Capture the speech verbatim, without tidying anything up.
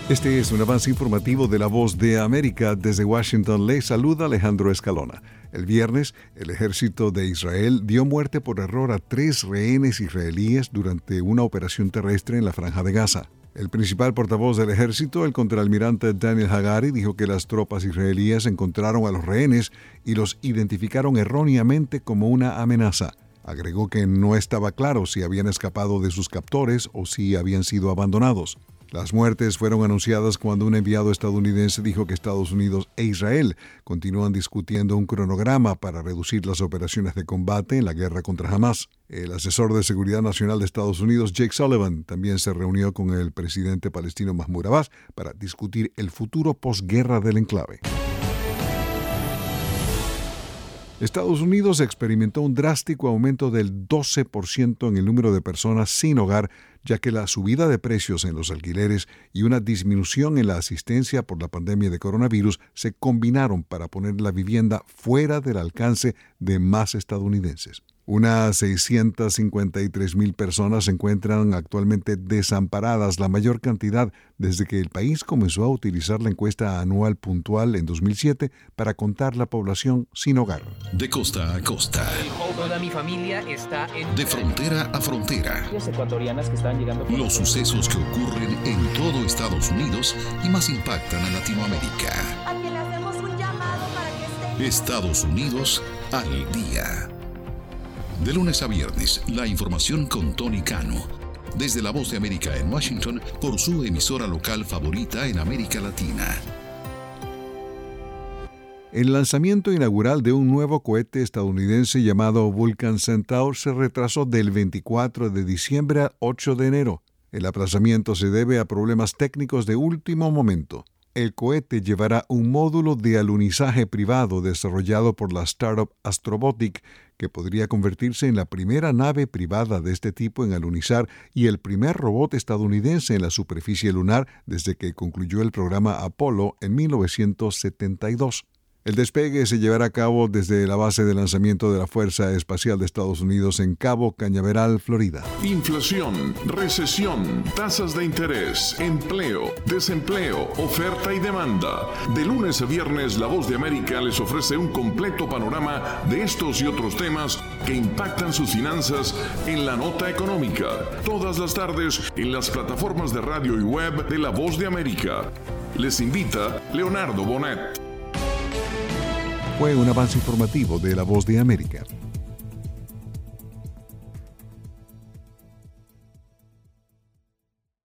Este es un avance informativo de La Voz de América. Desde Washington le saluda Alejandro Escalona. El viernes, el ejército de Israel dio muerte por error a tres rehenes israelíes durante una operación terrestre en la Franja de Gaza. El principal portavoz del ejército, el contraalmirante Daniel Hagari, dijo que las tropas israelíes encontraron a los rehenes y los identificaron erróneamente como una amenaza. Agregó que no estaba claro si habían escapado de sus captores o si habían sido abandonados. Las muertes fueron anunciadas cuando un enviado estadounidense dijo que Estados Unidos e Israel continúan discutiendo un cronograma para reducir las operaciones de combate en la guerra contra Hamás. El asesor de Seguridad Nacional de Estados Unidos, Jake Sullivan, también se reunió con el presidente palestino Mahmoud Abbas para discutir el futuro posguerra del enclave. Estados Unidos experimentó un drástico aumento del doce por ciento en el número de personas sin hogar, ya que la subida de precios en los alquileres y una disminución en la asistencia por la pandemia de coronavirus se combinaron para poner la vivienda fuera del alcance de más estadounidenses. Unas seiscientas cincuenta y tres mil personas se encuentran actualmente desamparadas, la mayor cantidad desde que el país comenzó a utilizar la encuesta anual puntual en dos mil siete para contar la población sin hogar. De costa a costa. Toda mi familia está en... De frontera a frontera. Las ecuatorianas que están llegando... Los sucesos que ocurren en todo Estados Unidos y más impactan a Latinoamérica. A que le hacemos un llamado para que estén... Estados Unidos al día. De lunes a viernes, la información con Tony Cano. Desde La Voz de América en Washington, por su emisora local favorita en América Latina. El lanzamiento inaugural de un nuevo cohete estadounidense llamado Vulcan Centaur se retrasó del veinticuatro de diciembre al ocho de enero. El aplazamiento se debe a problemas técnicos de último momento. El cohete llevará un módulo de alunizaje privado desarrollado por la startup Astrobotic, que podría convertirse en la primera nave privada de este tipo en alunizar y el primer robot estadounidense en la superficie lunar desde que concluyó el programa Apolo en mil novecientos setenta y dos. El despegue se llevará a cabo desde la base de lanzamiento de la Fuerza Espacial de Estados Unidos en Cabo Cañaveral, Florida. Inflación, recesión, tasas de interés, empleo, desempleo, oferta y demanda. De lunes a viernes, La Voz de América les ofrece un completo panorama de estos y otros temas que impactan sus finanzas en la nota económica. Todas las tardes en las plataformas de radio y web de La Voz de América. Les invita Leonardo Bonet. Fue un avance informativo de La Voz de América.